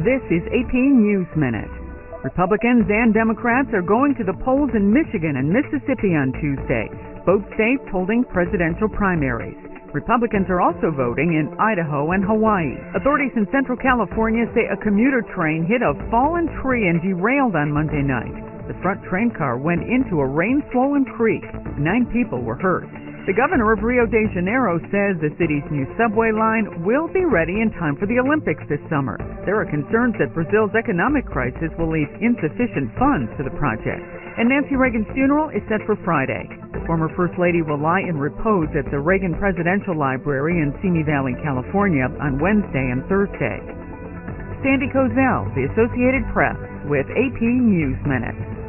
This is AP News Minute. Republicans and Democrats are going to the polls in Michigan and Mississippi on Tuesday, both states holding presidential primaries. Republicans are also voting in Idaho and Hawaii. Authorities in Central California say a commuter train hit a fallen tree and derailed on Monday night. The front train car went into a rain-swollen creek. 9 people were hurt. The governor of Rio de Janeiro says the city's new subway line will be ready in time for the Olympics this summer. There are concerns that Brazil's economic crisis will leave insufficient funds for the project. And Nancy Reagan's funeral is set for Friday. The former First Lady will lie in repose at the Reagan Presidential Library in Simi Valley, California on Wednesday and Thursday. Sandy Kozel, The Associated Press, with AP News Minute.